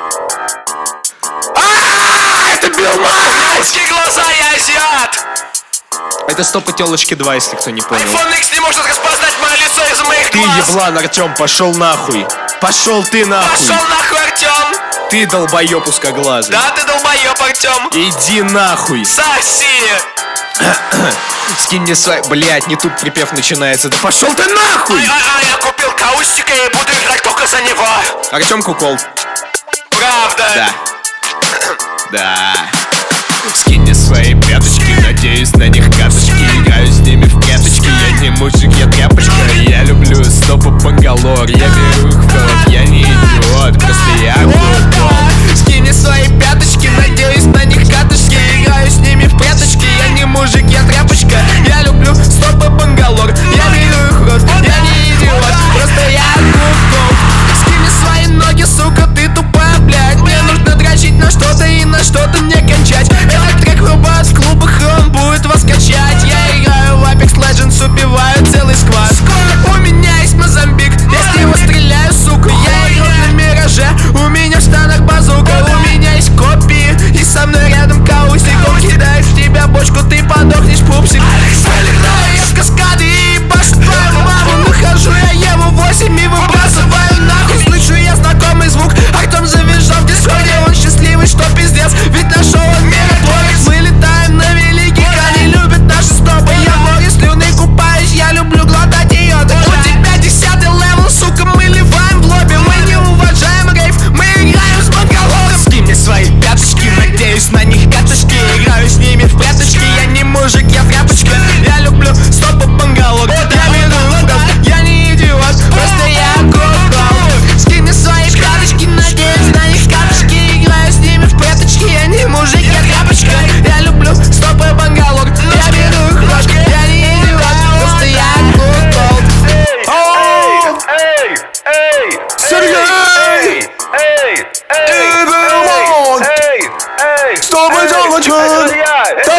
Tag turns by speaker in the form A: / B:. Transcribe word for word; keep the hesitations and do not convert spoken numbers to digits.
A: А, это Билл Май! Глаза, я азиат!
B: Это Стоп и Телочки два, если кто не понял.
A: iPhone X не может распознать мое лицо из моих
B: Ты
A: глаз.
B: еблан, Артем, пошел нахуй. Пошел ты нахуй.
A: Пошел нахуй, Артем.
B: Ты долбоеб узкоглазый.
A: Да, ты долбоеб, Артем.
B: Иди нахуй.
A: Соси.
B: Скинь мне свой... Блять, не тут припев начинается. Да пошел ты нахуй.
A: А, я купил каустика и буду играть только за него.
B: Артем Кукол.
A: Правда.
B: Да. Да. Скинь мне свои пяточки, надеюсь на них каточки. Играю с ними в пряточки, я не мужик, я тряпочка. Я люблю стопы Бангалор, я беру их в холод, я не идиот, просто я глупо. Скинь мне свои пяточки, надеюсь на них каточки. Играю с ними в пряточки, я не мужик, я тряпочка. Я люблю стопы Бангалор, я беру их в рот, я не идиот, просто я глупо. Скинь мне свои ноги, сука, ты тупая, блядь. Мне нужно дрочить на что-то и на что-то не кончать. Этот трек врубают в клубах, и он будет вас качать. Я играю в Apex Legends, убиваю целый сквад. У меня есть Мозамбик, я с него стреляю, сука. Я играю на Мираже, у меня в штанах базука. У меня есть копии, и со мной рядом каустик. Он кидает в тебя бочку, ты подохнешь, пупсик. Вылетаю я с каскады и башкаю маму. Нахожу я Еву восемь и выбрасываю нахуй. Слышу я знакомый звук, Артем завизжал в дискорде. Он счастливый, что пиздец, ведь нашел он миротворец. Вылетаем на великих, они любят наши стопы. Я в море слюны купаюсь, я люблю глотать ее. У тебя десятый левел, сука, мы ливаем в лобби. Мы не уважаем рейв, мы играем с Бангалором. Скинь мне свои пяточки, надеюсь на них каточки. Играю с ними в пряточки, я не мужик, я тряпочка. Я люблю стопы Бангалор, я веду угол, я не идиот, просто я кукол. Скинь мне свои пяточки, надеюсь на них каточки. Играю с ними в пряточки, я не мужик, я тряпочка. Я люблю стопы Бангалор, я беру их в рот, я не идиот, просто я кукол.
A: Эй, эй,
B: Сергей!
A: эй, эй,
B: Ты Билл Май!
A: эй, эй,
B: Стоп и Телочки!